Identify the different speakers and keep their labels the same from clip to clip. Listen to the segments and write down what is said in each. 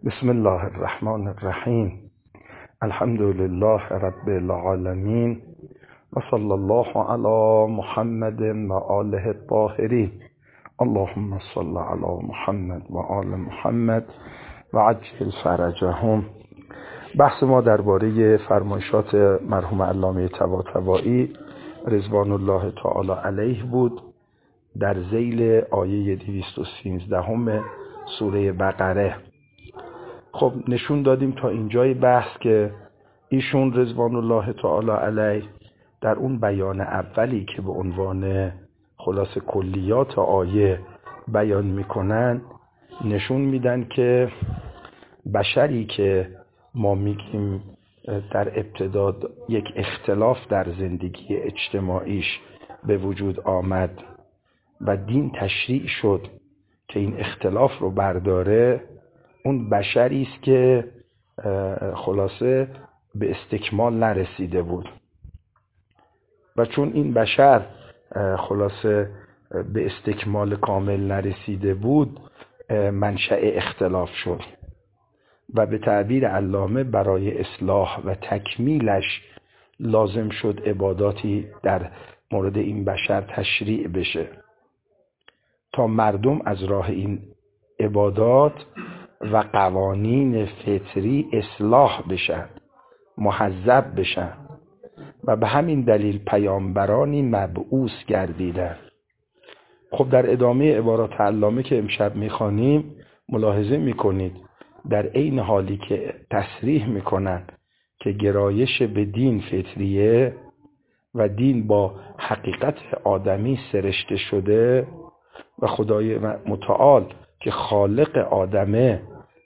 Speaker 1: بسم الله الرحمن الرحیم. الحمد لله رب العالمین و صلی الله علی محمد و آله الطاهرین. اللهم صل علی محمد و آل محمد و عجل فرجهم. بحث ما درباره فرمایشات مرحوم علامه طباطبایی رضوان الله تعالی علیه بود در ذیل آیه 213 سوره بقره. خب نشون دادیم تا اینجای بحث که ایشون رضوان الله تعالی علیه در اون بیان اولی که به عنوان خلاص کلیات آیه بیان میکنن نشون میدن که بشری که ما میگیم در ابتدا یک اختلاف در زندگی اجتماعیش به وجود آمد و دین تشریع شد که این اختلاف رو برداره، اون بشری است که خلاصه به استکمال نرسیده بود و چون این بشر خلاصه به استکمال کامل نرسیده بود منشأ اختلاف شد و به تعبیر علامه برای اصلاح و تکمیلش لازم شد عباداتی در مورد این بشر تشریع بشه تا مردم از راه این عبادات و قوانین فطری اصلاح بشن، مهذب بشن و به همین دلیل پیامبرانی مبعوث گردیدن. خب در ادامه عبارات علامه که امشب میخوانیم ملاحظه میکنید در عین حالی که تصریح میکنن که گرایش به دین فطریه و دین با حقیقت آدمی سرشته شده و خدای متعال که خالق آدمه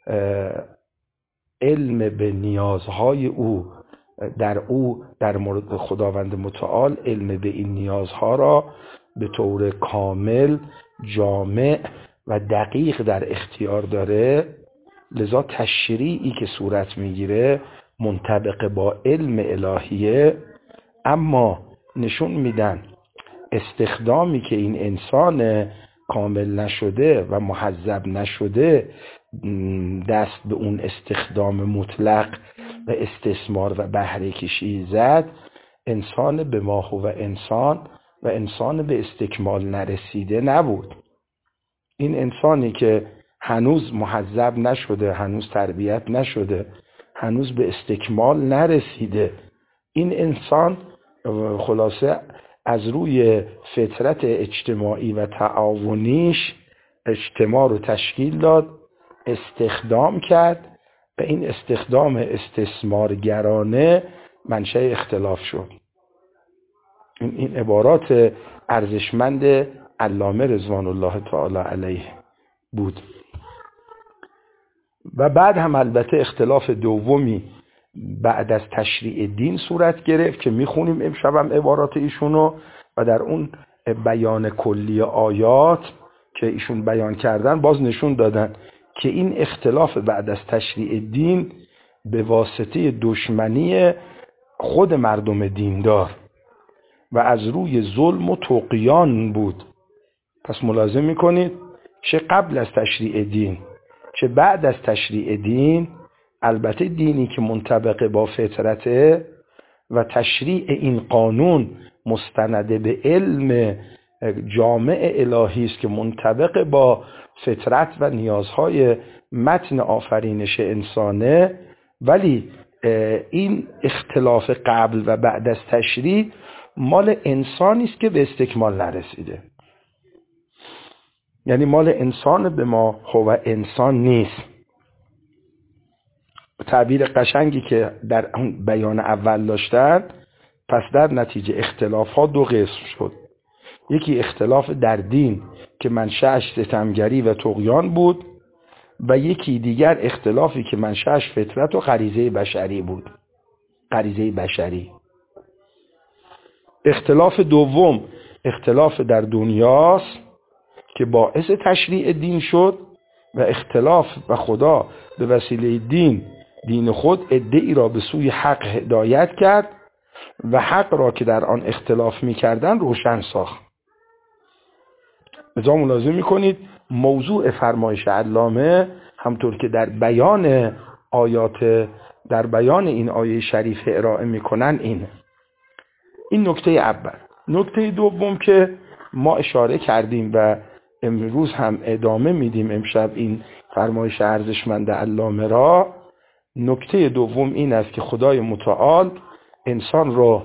Speaker 1: علم به نیازهای او در مورد خداوند متعال علم به این نیازها را به طور کامل، جامع و دقیق در اختیار داره، لذا تشریعی که صورت میگیره منطبق با علم الهیه. اما نشون میدن استخدامی که این انسان کامل نشده و مهذب نشده دست به اون استخدام مطلق و استثمار و بهره کشی زد، انسان به ما هو انسان و انسان به استکمال نرسیده نبود. این انسانی که هنوز مهذب نشده، هنوز تربیت نشده، هنوز به استکمال نرسیده، این انسان خلاصه از روی فطرت اجتماعی و تعاونیش اجتماع رو تشکیل داد، استخدام کرد و این استخدام استثمارگرانه منشأ اختلاف شد. این عبارات ارزشمند علامه رضوان الله تعالی علیه بود. و بعد هم البته اختلاف دومی بعد از تشریع دین صورت گرفت که میخونیم امشبم عبارات ایشونو و در اون بیان کلی آیات که ایشون بیان کردن باز نشون دادن که این اختلاف بعد از تشریع دین به واسطه دشمنی خود مردم دیندار و از روی ظلم و طغیان بود. پس ملاحظه میکنید چه قبل از تشریع دین چه بعد از تشریع دین، البته دینی که منطبق با فطرته و تشریع این قانون مستند به علم جامع الهی است که منطبق با فطرت و نیازهای متن آفرینش انسانه، ولی این اختلاف قبل و بعد از تشریع مال انسانی است که به استکمال نرسیده، یعنی مال انسان به ما هو انسان نیست. تعبیر قشنگی که در اون بیان اول داشتن، پس در نتیجه اختلاف ها دو قسم شد. یکی اختلاف در دین که منشأش ستمگری و طغیان بود و یکی دیگر اختلافی که منشأش فطرت و غریزه بشری بود، غریزه بشری. اختلاف دوم اختلاف در دنیاست که باعث تشریع دین شد و اختلاف و خدا به وسیله دین خود عده‌ای را به سوی حق هدایت کرد و حق را که در آن اختلاف می‌کردند روشن ساخت. لذا ملاحظه می‌کنید موضوع فرمایش علامه همطور که در بیان این آیه شریف ارائه میکنن این نکته اول. نکته دوم که ما اشاره کردیم و امروز هم ادامه میدیم امشب این فرمایش ارزشمند علامه را، نکته دوم این است که خدای متعال انسان را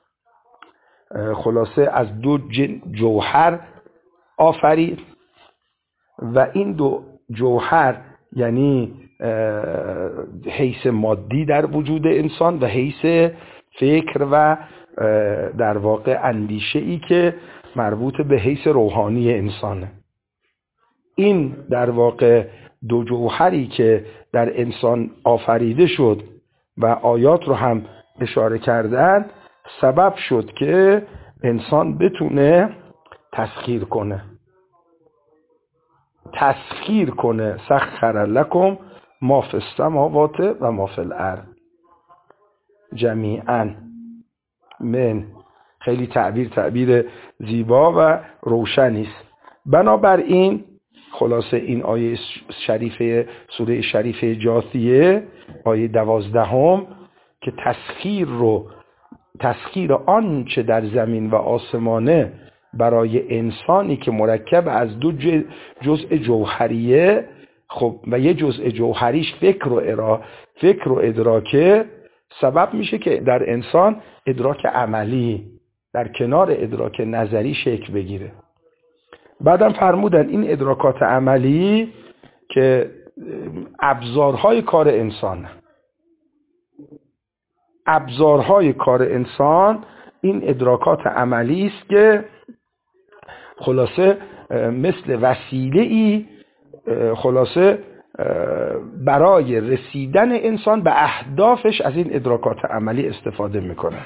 Speaker 1: خلاصه از دو جوهر آفرید و این دو جوهر یعنی حیث مادی در وجود انسان و حیث فکر و در واقع اندیشه ای که مربوط به حیث روحانی انسانه. این در واقع دو جوهری که در انسان آفریده شد و آیات رو هم اشاره کردن سبب شد که انسان بتونه تسخیر کنه سخر لکم ما فی السماوات و ما فی الارض جمیعا. من خیلی تعبیر زیبا و روشنی است. بنابراین خلاصه این آیه شریفه سوره شریفه جاثیه آیه 12 که تسخیر آنچه در زمین و آسمانه برای انسانی که مرکب از دو جزء جوهریه، خب و یه جزء جوهریش فکر و ادراکه، سبب میشه که در انسان ادراک عملی در کنار ادراک نظری شکل بگیره. بعدم فرمودن این ادراکات عملی که ابزارهای کار انسان این ادراکات عملی است که خلاصه مثل وسیله‌ای خلاصه برای رسیدن انسان به اهدافش از این ادراکات عملی استفاده میکنه.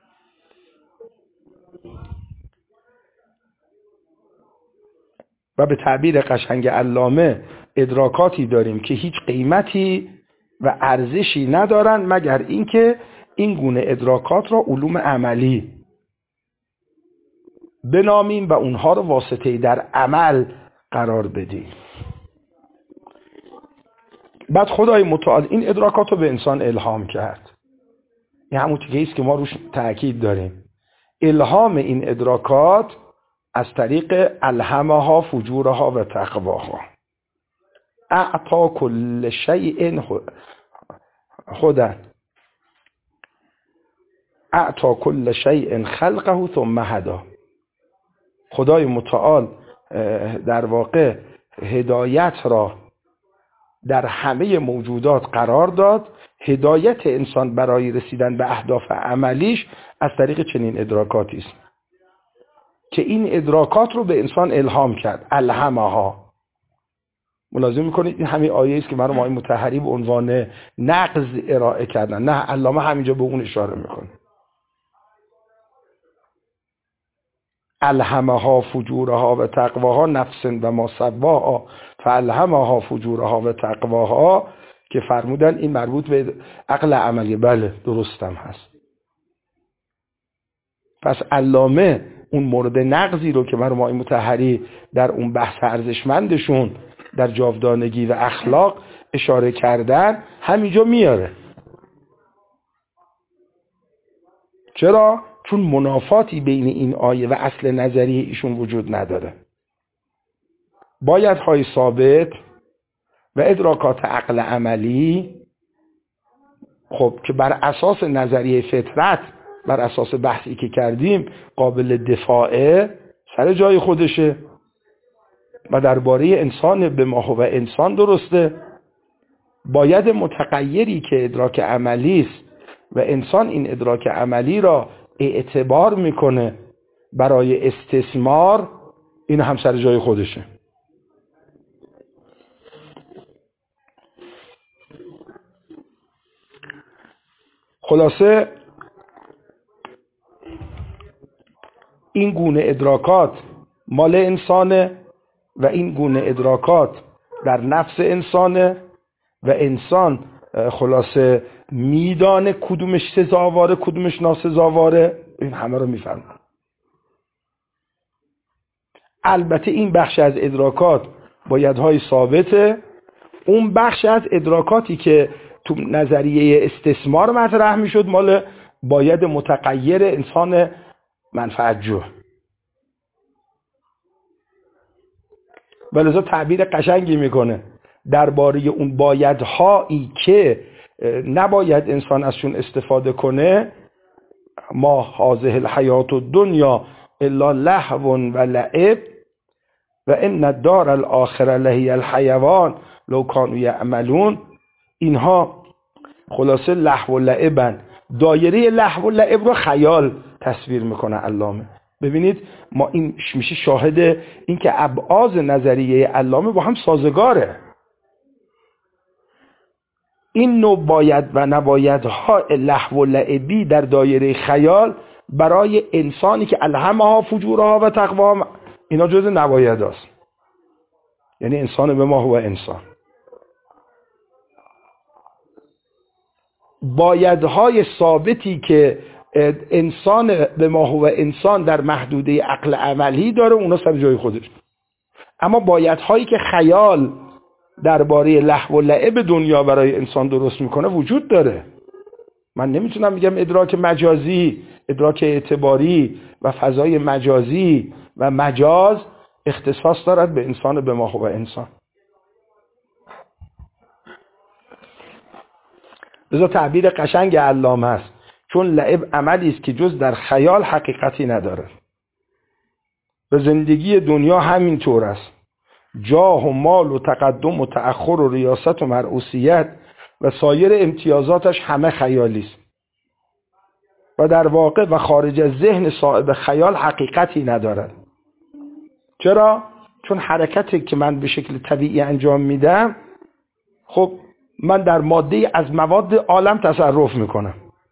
Speaker 1: و به تعبیر قشنگ علامه ادراکاتی داریم که هیچ قیمتی و ارزشی ندارن مگر اینکه این گونه ادراکات را علوم عملی بنامیم و اونها رو واسطه در عمل قرار بدیم. بعد خدای متعال این ادراکات رو به انسان الهام کرد. این همون چیزی که ما روش تأکید داریم. الهام این ادراکات از طریق الهمها فجورها و تقواها. اعطا کل شیء خدا اعطا کل شیء خلقه ثم هدا. خدای متعال در واقع هدایت را در همه موجودات قرار داد. هدایت انسان برای رسیدن به اهداف عملیش از طریق چنین ادراکاتی است که این ادراکات رو به انسان الهام کرد. الهمها. ملاحظه میکنید این همین آیه است که مرحوم آقای مطهری به عنوان نقض ارائه کردن. نه، علامه همینجا به اون اشاره میکنه. الهمها فجورها و تقواها نفس و ما سواها فالهمها فجورها و تقواها که فرمودن این مربوط به عقل عملی. بله درستم هست. پس علامه اون مورد نقضی رو که مرحوم آقای مطهری در اون بحث ارزشمندشون در جاودانگی و اخلاق اشاره کردن همینجا میاره. چرا؟ چون منافاتی بین این آیه و اصل نظری ایشون وجود نداره. بایدهای ثابت و ادراکات عقل عملی خب که بر اساس نظریه فطرت، بر اساس بحثی که کردیم قابل دفاعه، سر جای خودشه و درباره انسان به ما و انسان درسته. باید متغیری که ادراک عملی است و انسان این ادراک عملی را اعتبار میکنه برای استثمار، این هم سر جای خودشه. خلاصه این گونه ادراکات مال انسانه و این گونه ادراکات در نفس انسانه و انسان خلاصه میدانه کدومش سزاواره کدومش ناسزاواره. این همه رو میفهمه. البته این بخش از ادراکات بایدهای ثابته. اون بخش از ادراکاتی که تو نظریه استثمار مطرح میشد مال باید متغیر انسان منفعت جو. ولذا تعبیر قشنگی میکنه درباره اون بایدهایی که نباید انسان ازشون استفاده کنه: ما هذه الحیات الدنیا الا لهو و لعب و ان الدار الاخره لهی الحیوان لو کانوا یعملون. اینها خلاصه لهو و لعبن. دایره لهو و لعب رو خیال تصویر میکنه علامه. ببینید ما این میشه شاهد این که ابعاد نظریه علامه با هم سازگاره. این نوع باید و نبایدها لهو و لعبی در دایره خیال برای انسانی که الهمها فجورها و تقواها، اینا جز نباید هست. یعنی انسان به ما هو انسان. بایدهای ثابتی که انسان به ما هو انسان در محدوده عقل عملی داره اونا سر جای خودش. اما بایدهایی که خیال درباره لهو و لعب دنیا برای انسان درست میکنه وجود داره. من نمیتونم بگم ادراک مجازی، ادراک اعتباری و فضای مجازی و مجاز اختصاص دارد به انسان به ما هو انسان. لذا تعبیر قشنگ علامه است، چون لعب عملی است که جز در خیال حقیقتی نداره. به زندگی دنیا همین طور است. جاه و مال و تقدم و تأخر و ریاست و مرئوسیت و سایر امتیازاتش همه خیالی است و در واقع و خارج از ذهن صاحب خیال حقیقتی ندارد. چرا؟ چون حرکتی که من به شکل طبیعی انجام میدم، خب من در ماده از مواد عالم تصرف میکنم.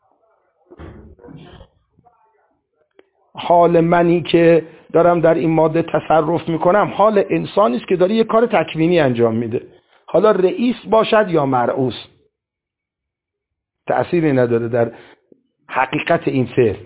Speaker 1: حال منی که دارم در این ماده تصرف میکنم حال انسانی است که داره یه کار تکوینی انجام میده. حالا رئیس باشد یا مرئوس تأثیری نداره در حقیقت این فعل.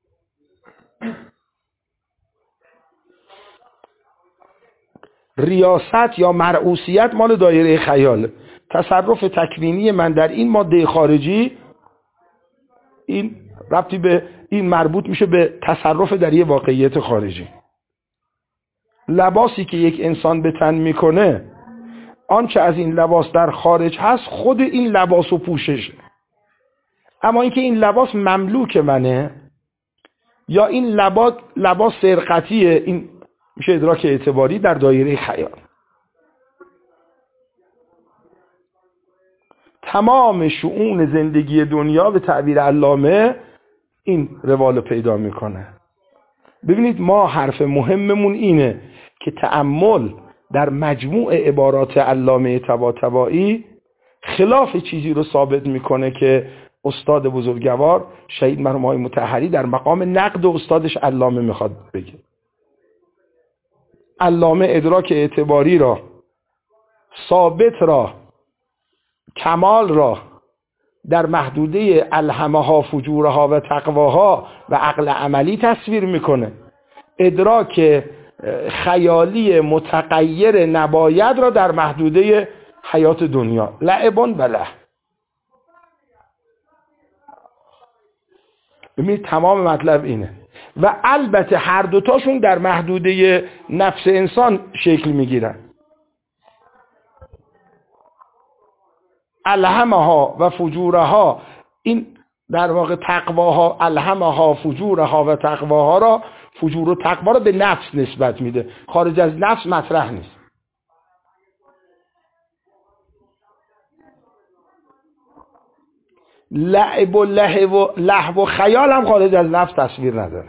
Speaker 1: ریاست یا مرئوسیت مال دایره خیال. تصرف تکوینی من در این ماده خارجی، این ربطی به این مربوط میشه به تصرف در یه واقعیت خارجی. لباسی که یک انسان به تن میکنه، آنچه از این لباس در خارج هست خود این لباس و پوششه. اما اینکه این لباس مملوک منه یا این لباس سرقتیه، این میشه ادراک اعتباری در دایره خیال. تمام شؤون زندگی دنیا به تعبیر علامه این روال پیدا میکنه. ببینید ما حرف مهممون اینه که تأمل در مجموع عبارات علامه طباطبایی خلاف چیزی رو ثابت میکنه که استاد بزرگوار شهید مرحوم آقای مطهری در مقام نقد استادش علامه میخواد بگه. علامه ادراک اعتباری را، ثابت را، کمال را در محدوده الهمها فجورها و تقواها و عقل عملی تصویر میکنه. ادراک خیالی متغیر نباید را در محدوده حیات دنیا، لعبون و له. ببینید تمام مطلب اینه. و البته هر دوتاشون در محدوده نفس انسان شکل میگیرن. الهمها و فجورها، این در واقع تقواها، الهمها فجورها و تقواها را، فجور و تقوا را به نفس نسبت میده، خارج از نفس مطرح نیست. لعب و لهو و خیال هم خارج از نفس تصویر نداره.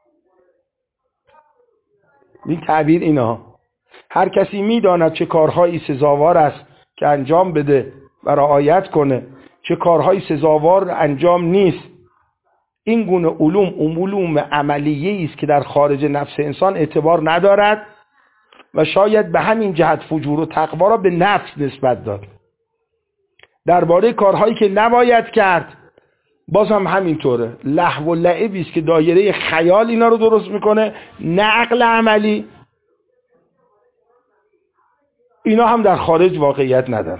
Speaker 1: این تعبیر اینا، هر کسی میداند چه کارهایی سزاوار است که انجام بده و رعایت کنه، چه کارهایی سزاوار انجام نیست. این گونه علوم عملیه است که در خارج نفس انسان اعتبار ندارد و شاید به همین جهت فجور و تقوا را به نفس نسبت داد. درباره کارهایی که نباید کرد باز هم همینطوره، لهو و لعبی است که دایره خیال اینا رو درست میکنه، نه عقل عملی. اینا هم در خارج واقعیت نداره.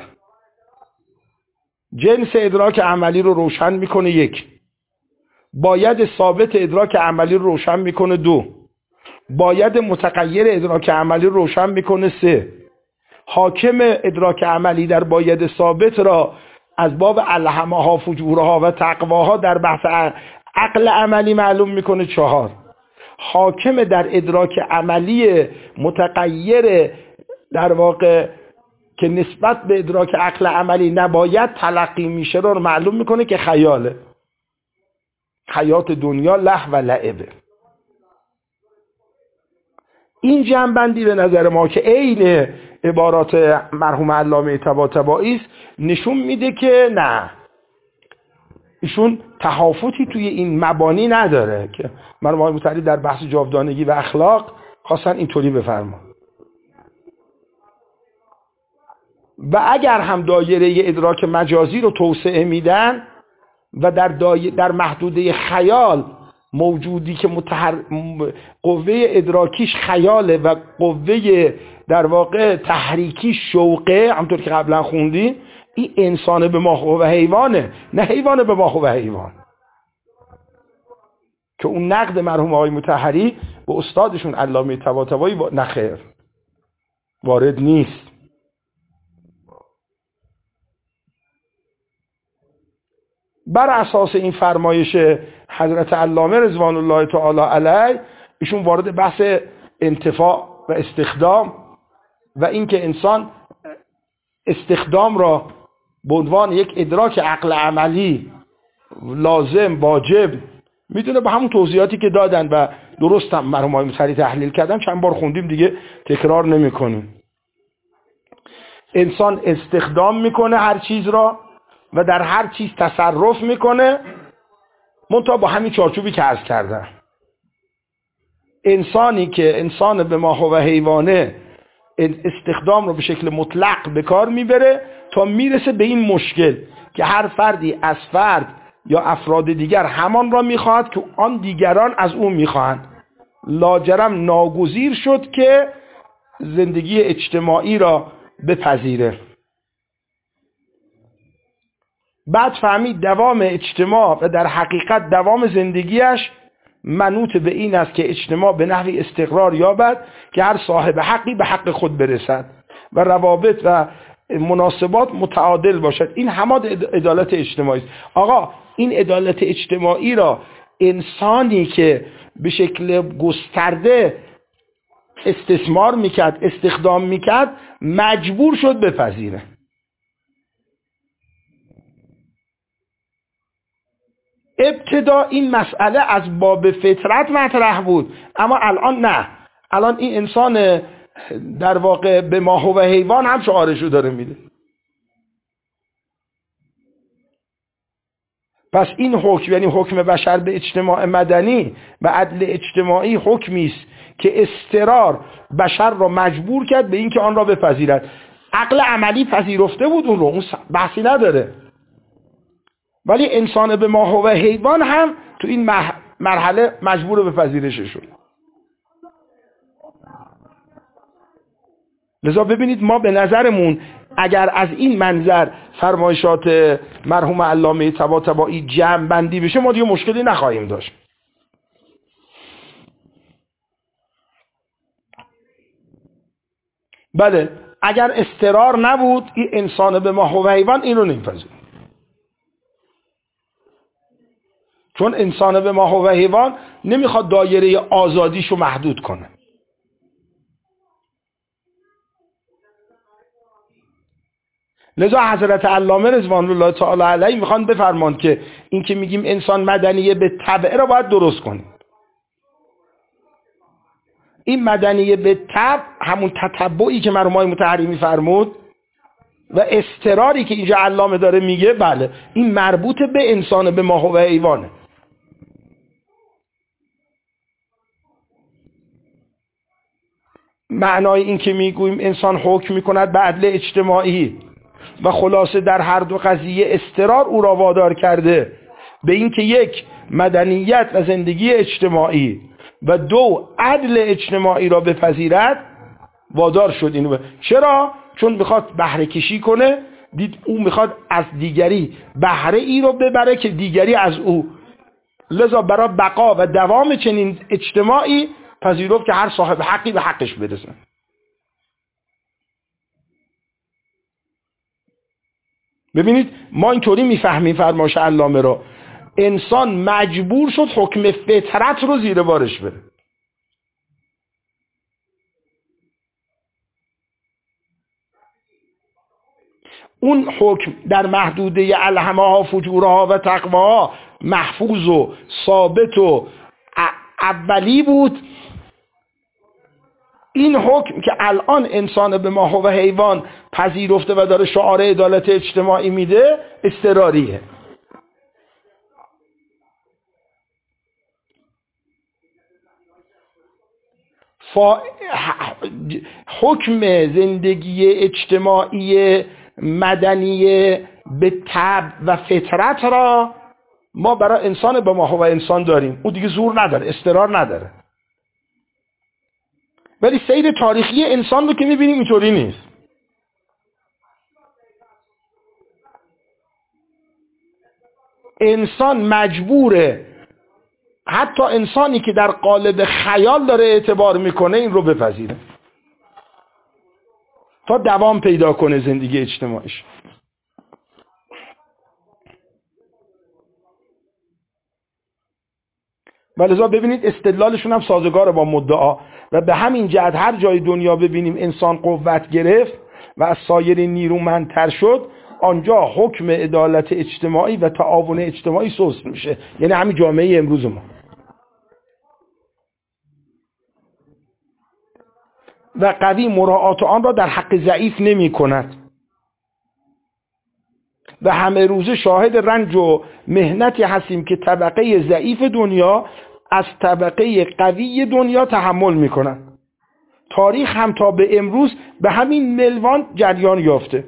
Speaker 1: جنس ادراک عملی رو روشن میکنه 1، باید ثابت ادراک عملی رو روشن میکنه 2، باید متغیر ادراک عملی رو روشن میکنه 3، حاکم ادراک عملی در باید ثابت را از باب الهمها فجورها و تقواها در بحث عقل عملی معلوم میکنه 4، حاکم در ادراک عملی متغیر در واقع که نسبت به ادراک عقل عملی نباید تلقی میشه رو معلوم میکنه که خیاله، حیات دنیا لهو و لعبه. این جنبندی به نظر ما که عین عبارات مرحوم علامه طباطبایی است نشون میده که نه، ایشون تهافتی توی این مبانی نداره که مرحوم آقای مطهری در بحث جاودانگی و اخلاق خواستن اینطوری بفرمان. و اگر هم دایره ادراک مجازی رو توسعه میدن و در محدوده خیال موجودی که قوه ادراکیش خیاله و قوه در واقع تحریکی شوقه، همطور که قبلا خوندیم، این انسان به ماهو و حیوانه، نه حیوان به ماهو و حیوان. که اون نقد مرحوم آقای مطهری به استادشون علامه طباطبایی نخیر وارد نیست. بر اساس این فرمایش حضرت علامه رضوان الله تعالی علیه ایشون وارد بحث انتفاع و استخدام و اینکه انسان استخدام را به عنوان یک ادراک عقل عملی لازم واجب میدونه، با همون توضیحاتی که دادن و درست هم مرحوم آقای مطهری تحلیل کردن، چند بار خوندیم دیگه تکرار نمی‌کنیم. انسان استخدام میکنه هر چیز را و در هر چیز تصرف میکنه، منتها با همین چارچوبی که عرض کردم. انسانی که انسان به ماهو و حیوانه استخدام رو به شکل مطلق به کار میبره تا میرسه به این مشکل که هر فردی از فرد یا افراد دیگر همان را میخواهد که آن دیگران از اون میخواهند. لاجرم ناگزیر شد که زندگی اجتماعی را بپذیره. بعد فهمید دوام اجتماع و در حقیقت دوام زندگیش منوط به این است که اجتماع به نحوی استقرار یابد که هر صاحب حقی به حق خود برسد و روابط و مناسبات متعادل باشد. این همان عدالت اجتماعی است. آقا این عدالت اجتماعی را انسانی که به شکل گسترده استثمار میکرد، استخدام میکرد، مجبور شد بپذیره. ابتدا این مسئله از باب فطرت مطرح بود، اما الان نه. الان این انسان در واقع به ماهو و حیوان هم شعارشو داره میده. پس این حکم، یعنی حکم بشر به اجتماع مدنی و عدل اجتماعی، حکمی است که اضطرار بشر را مجبور کرد به این که آن را بپذیرد. عقل عملی پذیرفته بود اون رو، اون بحثی نداره، ولی انسان به ماهو و حیوان هم تو این مرحله مجبور به پذیرشش شد. لذا ببینید ما به نظرمون اگر از این منظر فرمایشات مرحوم علامه طباطبایی جمع بندی بشه ما دیگه مشکلی نخواهیم داشت. بله اگر اضطرار نبود این انسان به ماهو و حیوان این رو نمی‌پذیره، چون انسان به ماهو و حیوان نمیخواد دایره آزادیشو محدود کنه. لذا حضرت علامه رضوان الله تعالی علیه میخوان بفرمان که این که میگیم انسان مدنیه به طبع را باید درست کنیم. این مدنیه به طبع همون تتبعی که مرحوم آقای مطهری میفرمود و اضطراری که اینجا علامه داره میگه، بله این مربوط به انسان به ماهو و حیوانه. معنای این که میگوییم انسان حکم میکند به عدل اجتماعی و خلاصه در هر دو قضیه اضطرار او را وادار کرده به این که 1 مدنیت و زندگی اجتماعی و 2 عدل اجتماعی را بپذیرد، وادار شد اینو چرا؟ چون میخواد بهره کشی کنه، دید او میخواد از دیگری بهره ای رو ببره که دیگری از او، لذا برای بقا و دوام چنین اجتماعی پذیرفت که هر صاحب حقی به حقش برسه. ببینید ما اینطوری میفهمیم فرمایش علامه را، انسان مجبور شد حکم فطرت رو زیر بارش بره. اون حکم در محدوده الهمها فجورها و تقواها محفوظ و ثابت و اولی بود. این حکم که الان انسان به ما و حیوان پذیرفته و داره شعار عدالت اجتماعی میده اضطراریه. حکم زندگی اجتماعی مدنی به طبع و فطرت را ما برای انسان به ما و انسان داریم. اون دیگه زور نداره، اضطرار نداره. ولی سیر تاریخی انسان رو که میبینیم اینطوری نیست. انسان مجبوره، حتی انسانی که در قالب خیال داره اعتبار میکنه، این رو بپذیره تا دوام پیدا کنه زندگی اجتماعیش. ولذا ببینید استدلالشون هم سازگاره با مدعا و به همین جهت هر جای دنیا ببینیم انسان قوت گرفت و از سایر نیرومندتر شد، آنجا حکم عدالت اجتماعی و تعاون اجتماعی سست میشه. یعنی همین جامعه امروز ما. و قوی مراعات آن را در حق ضعیف نمی کند و همه روزه شاهد رنج و مهنتی هستیم که طبقه ضعیف دنیا از طبقه قوی دنیا تحمل می کند. تاریخ هم تا به امروز به همین ملوان جریان یافته.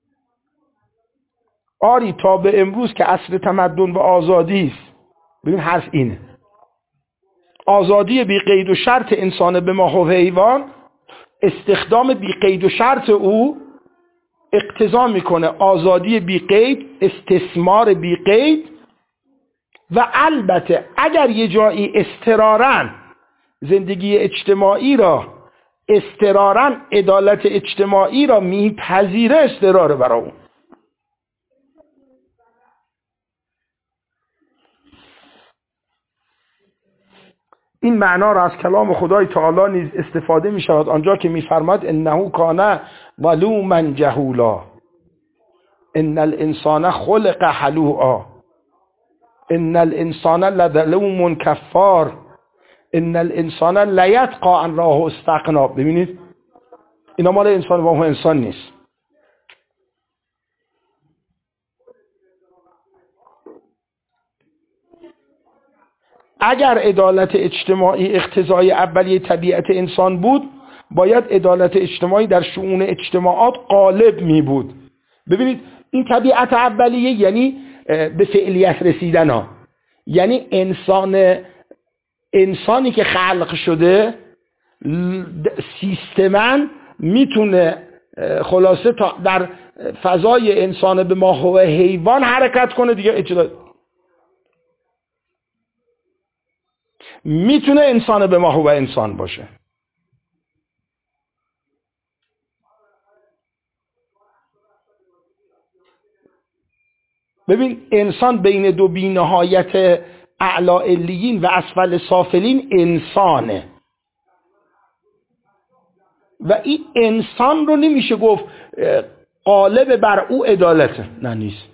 Speaker 1: آری تا به امروز که عصر تمدن و آزادی است. ببین حرف اینه، آزادی بی قید و شرط انسان به ما و حیوان، استخدام بی قید و شرط او اقتضا میکنه آزادی بی قید، استثمار بی قید و البته اگر یه جایی اضطراراً زندگی اجتماعی را، اضطراراً عدالت اجتماعی را میپذیره، اضطراره برای اون. این معنا را از کلام خدای تعالی نیز استفاده می شود آنجا که می فرماید انه کان ظلوما جهولا، ان الانسان خلق هلوعا، ان الانسان لظلوم کفار، ان الانسان لیطغی ان رآه استغنا. ببینید اینا مال انسان و ما انسان نیست. اگر عدالت اجتماعی اقتضای اولیه طبیعت انسان بود، باید عدالت اجتماعی در شؤون اجتماعات غالب می بود. ببینید این طبیعت اولیه یعنی به فعلیت رسیدن ها، یعنی انسانی که خلق شده سیستماً میتونه خلاصه تا در فضای انسان به ما و حیوان حرکت کنه دیگه. میتونه انسان به ما و انسان باشه. ببین انسان بین دو بی‌نهایت اعلی علیین و اسفل سافلین انسانه و این انسان رو نمیشه گفت غالب بر او عدالته، نه نیست.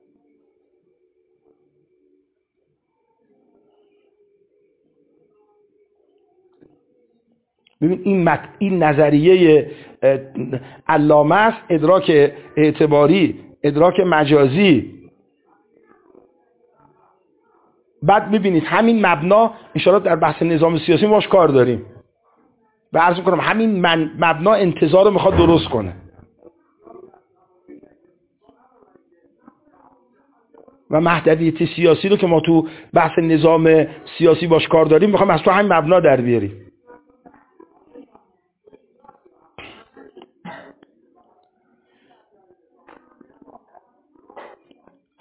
Speaker 1: ببین این نظریه علامه است، ادراک اعتباری، ادراک مجازی. بعد ببینید همین مبنا انشاءالله در بحث نظام سیاسی باش کار داریم و عرض میکنم همین مبنا انتظار رو میخواد درست کنه و مهدویت سیاسی رو که ما تو بحث نظام سیاسی باش کار داریم میخوام از تو همین مبنا در بیاریم.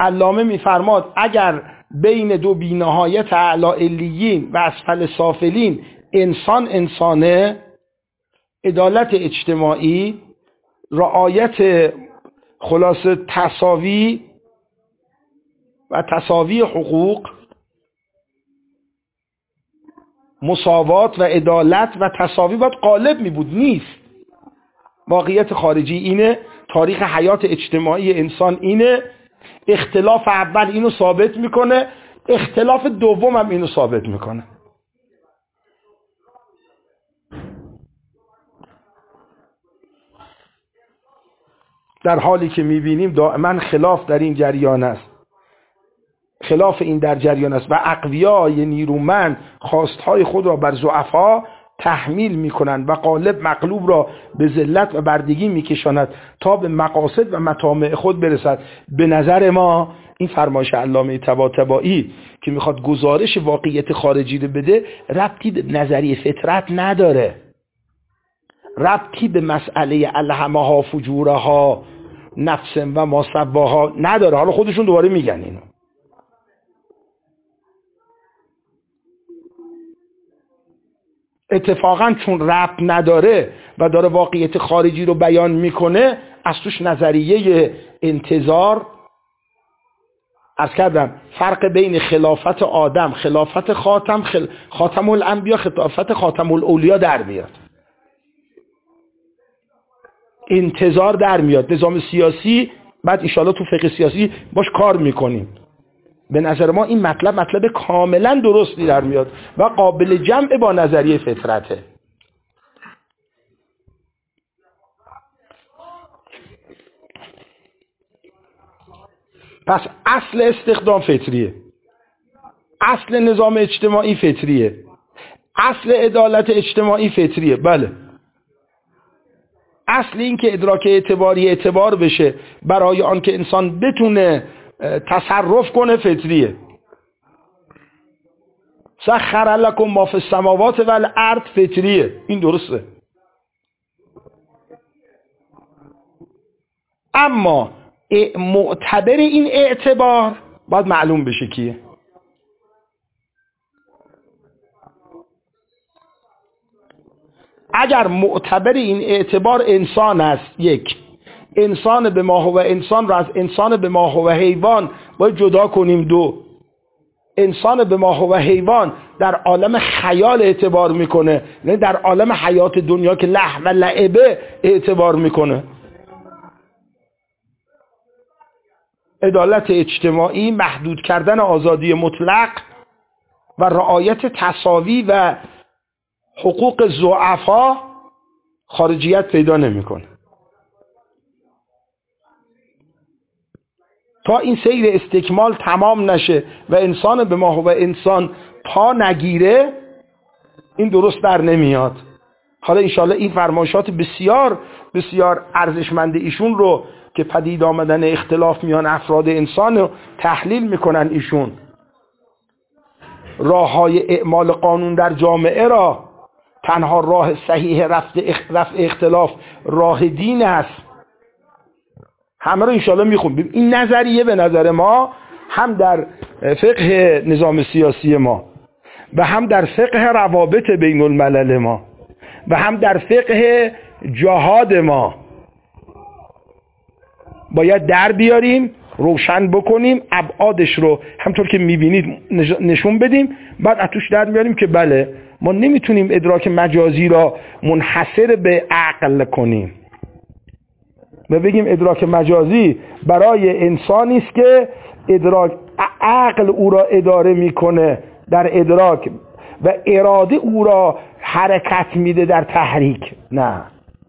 Speaker 1: علامه میفرماد اگر بین دو بی‌نهایت اعلی علیین و اسفل سافلین انسانه، عدالت اجتماعی، رعایت خلاصه تساوی و تساوی حقوق، مساوات و عدالت و تساوی باید غالب می بود. نیست. واقعیت خارجی اینه، تاریخ حیات اجتماعی انسان اینه. اختلاف اول اینو ثابت میکنه، اختلاف دوم هم اینو ثابت میکنه. در حالی که میبینیم دائما خلاف در این جریان است، خلاف این در جریان است و اقویای نیرومند خواستهای خود را بر ضعفا تحمیل میکنند و غالب مغلوب را به ذلت و بردگی میکشاند تا به مقاصد و مطامع خود برسد. به نظر ما این فرمایش علامه طباطبایی که میخواد گزارش واقعیت خارجی رو بده ربطی به نظریه فطرت نداره، ربطی به مسئله الهمها فجورها نفس و ما سواها نداره. حالا خودشون دوباره میگن اینو. اتفاقا چون ربط نداره و داره واقعیت خارجی رو بیان میکنه، از توش نظریه انتظار، عرض کردم فرق بین خلافت آدم، خلافت خاتم الانبیا، خلافت خاتم الاولیا در میاد، انتظار در میاد. نظام سیاسی بعد انشاءالله تو فقه سیاسی باش کار میکنیم. به نظر ما این مطلب کاملا درستی در میاد و قابل جمع با نظریه فطرته. پس اصل استخدام فطریه، اصل نظام اجتماعی فطریه، اصل عدالت اجتماعی فطریه. بله، اصل این که ادراک اعتباری اعتبار بشه برای آن که انسان بتونه تصرف کنه فطریه. سخر لکم ما فی السماوات و الارض فطریه، این درسته. اما معتبر این اعتبار باید معلوم بشه کیه. اگر معتبر این اعتبار انسان است، یک، انسان به ما هو انسان را از انسان به ما هو حیوان باید جدا کنیم. دو، انسان به ما هو حیوان در عالم خیال اعتبار میکنه، نه در عالم حیات دنیا که لهو و لعبه اعتبار میکنه. عدالت اجتماعی، محدود کردن آزادی مطلق و رعایت تساوی و حقوق ضعفا خارجیت پیدا نمیکنه. تا این سیر استکمال تمام نشه و انسان به ما هو انسان پا نگیره، این درست در نمیاد. حالا انشاءالله این فرمایشات بسیار بسیار ارزشمند ایشون رو که پدید آمدن اختلاف میان افراد انسان رو تحلیل میکنن ایشون، راههای اعمال قانون در جامعه را، تنها راه صحیح رفع اختلاف راه دین است، همه رو انشاءالله میخونیم. این نظریه به نظر ما هم در فقه نظام سیاسی ما و هم در فقه روابط بین الملل ما و هم در فقه جهاد ما باید در بیاریم، روشن بکنیم، ابعادش رو همطور که میبینید نشون بدیم، بعد از توش در بیاریم که بله ما نمیتونیم ادراک مجازی را منحصر به عقل کنیم و بگیم ادراک مجازی برای انسانی است که ادراک عقل او را اداره میکنه در ادراک و اراده او را حرکت میده در تحریک. نه،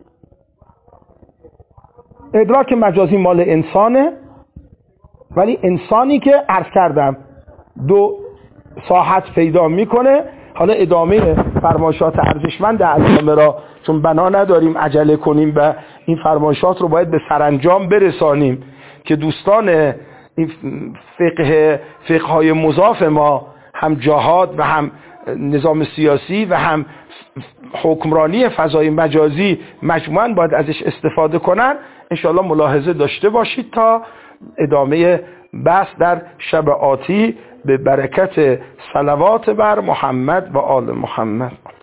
Speaker 1: ادراک مجازی مال انسانه، ولی انسانی که عرض کردم دو ساحت پیدا میکنه. حالا ادامه فرمایشات ارزشمند علامه را چون بنا نداریم عجله کنیم و این فرمایشات رو باید به سرانجام برسانیم که دوستان این فقه‌های مضاف ما، هم جهاد و هم نظام سیاسی و هم حکمرانی فضای مجازی مجموعاً باید ازش استفاده کنن. انشاءالله ملاحظه داشته باشید تا ادامه بس در شب آتی به برکت صلوات بر محمد و آل محمد.